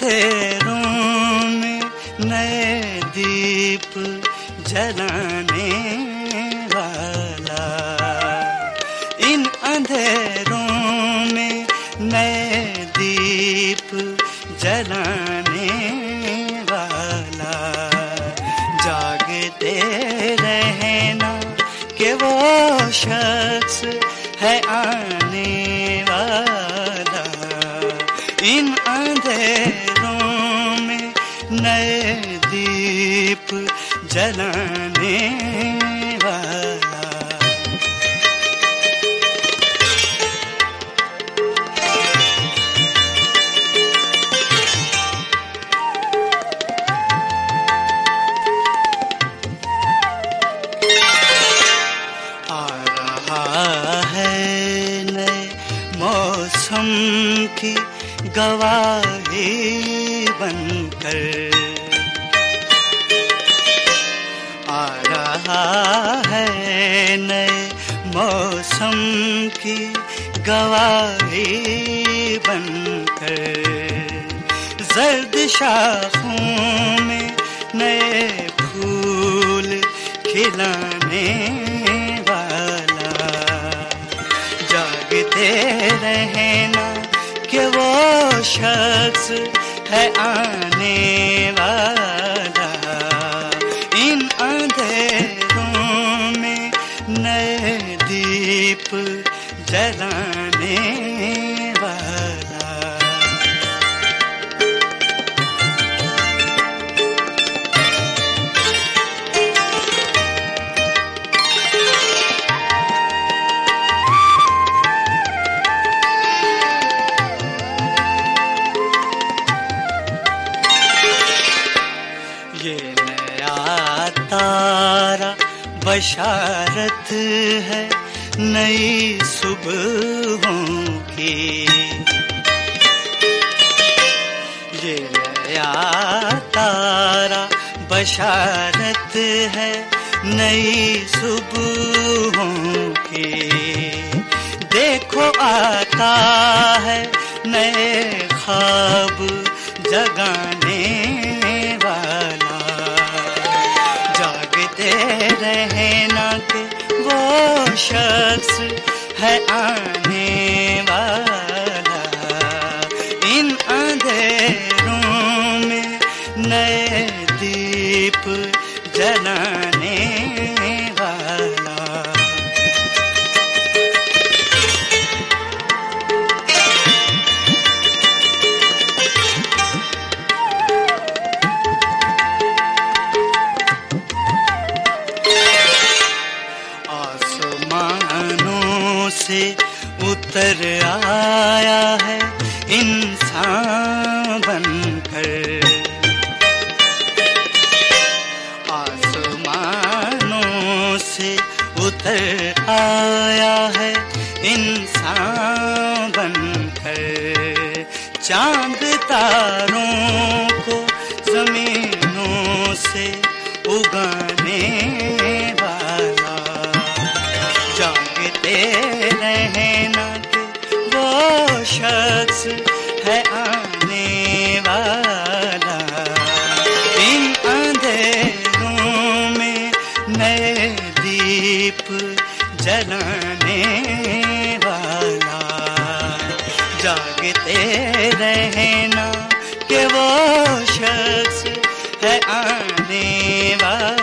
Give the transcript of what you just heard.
अंधेरों में नए दीप जलाने वाला, इन अंधेरों में नए दीप जलाने वाला, जागते रहना कि वो शख्स है आने वाला, इन अंधेरों में नए दीप जलाने वाला। आ रहा है नए मौसम की गवाही बनकर, आ रहा है नए मौसम की गवाही बनकर, जर्द शाखों में नए फूल खिलाने वाला, जागते रहना कि वो शख्स है आने वाला, इन अंधेरों में नए दीप जलाने वाला। ये नया तारा बशारत है नई सुबहों की, ये नया तारा बशारत है नई सुबहों की, देखो आता है नए ख्वाब जगाने वाला, जागते रहना कि वो शख्स है आने वाला, इन अंधेरों में नए दीप जलाने वाला। आसमानों से उतर आया है इंसान बनकर, आसमानों से उतर आया है इंसान बनकर, चांद तारों को जमीनों से उगाने वाला, जागते रहना कि वो शख्स है आने वाला, इन अंधेरों में नए दीप जलाने वाला, जागते रहना कि वो शख्स है आने वाला।